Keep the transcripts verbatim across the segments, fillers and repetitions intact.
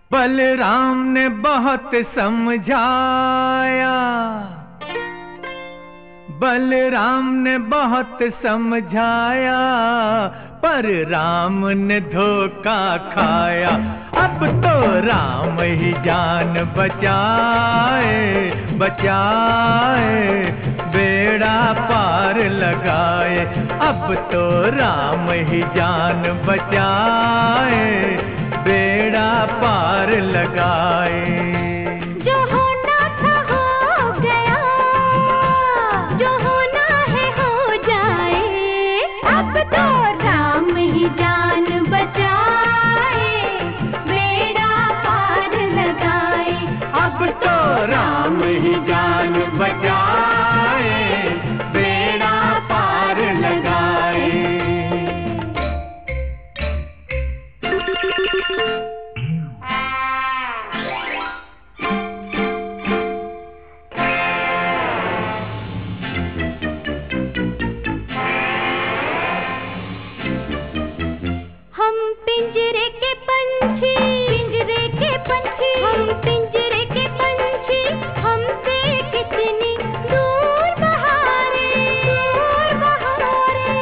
बलराम ने बहुत समझाया, बलराम ने बहुत समझाया, पर राम ने धोखा खाया। अब तो राम ही जान बचाए, बचाए, बेड़ा पार लगाए। अब तो राम ही जान बचाए, बेड़ा पार लगाए। जो होना था हो गया, जो होना है हो जाए। अब तो राम ही जान बचाए, बेड़ा पार लगाए। अब तो राम ही जान बचाए, बेड़ा पार लगाए। हम पिंजरे के पंछी, पिंजरे के पंछी, हम पिंजरे के पंछी, हमसे कितनी दूर बहारे, दूर बहारे।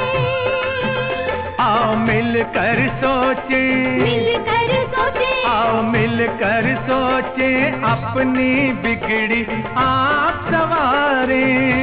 आओ मिलकर सोचे, मिलकर सोचे, आओ मिलकर सोचे, अपनी बिगड़ी आप सवारे।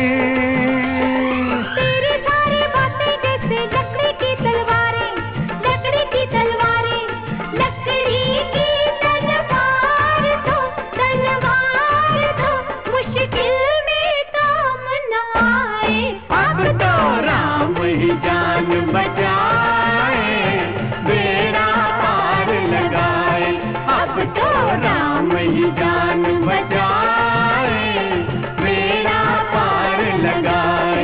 तेरी सारी बातें जैसे लकड़ी की तलवारें, लकड़ी की तलवारें, लकड़ी की तलवार दो, तलवार दो, मुश्किल में काम न आए। अब तो राम ही जान बचाए, बेड़ा पार लगाए। अब तो राम ही जान बचाए, बेड़ा पार लगाए।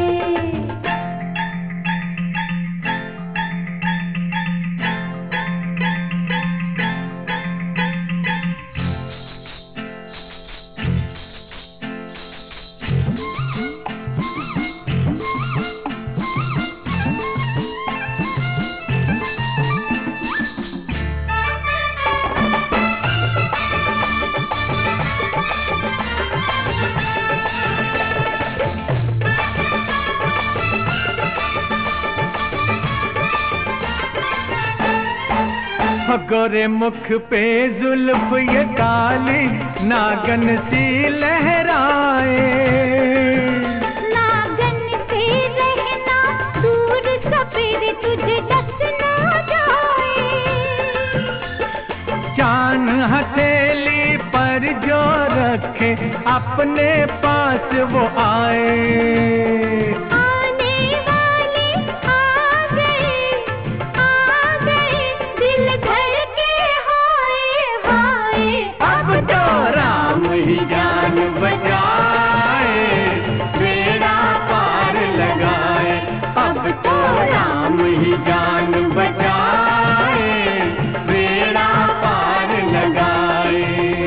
गोरे मुख पे जुल्फ ये काली नागन सी लहराए। नागन से रहना दूर, सपेरे तुझे डस ना जाए। चान हथेली पर जो रखे, अपने पास वो आए। आने वाले आ गए, आ गए, दिल धड़के हाय हाय। अब तो राम ही जान बचाए, बेड़ा पार लगाए। अब तो राम ही जान बचाए, बेड़ा पार लगाए।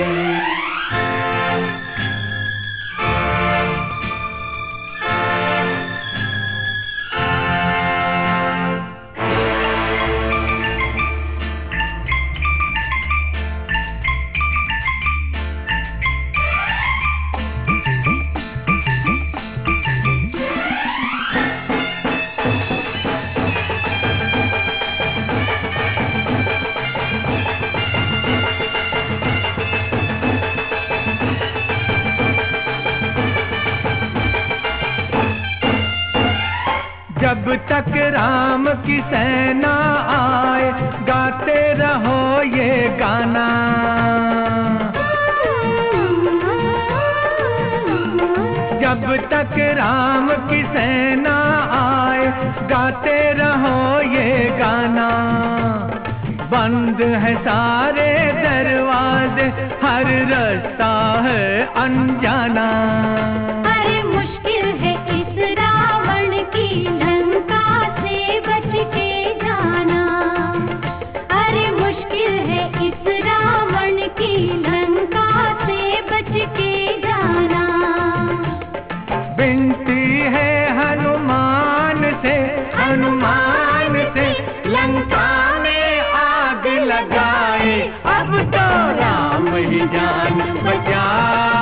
जब तक राम की सेना आए, गाते रहो ये गाना। जब तक राम की सेना आए, गाते रहो ये गाना। बंद है सारे दरवाजे, हर रास्ता है अनजाना। अरे मुश्किल है इस रावण की लंका से बच के जाना। अरे मुश्किल है इस रावण की लंका से बच के जाना। विनती है हनुमान से, हनुमान से, लंका में आग लगाए। अब तो राम ही जान बचाए।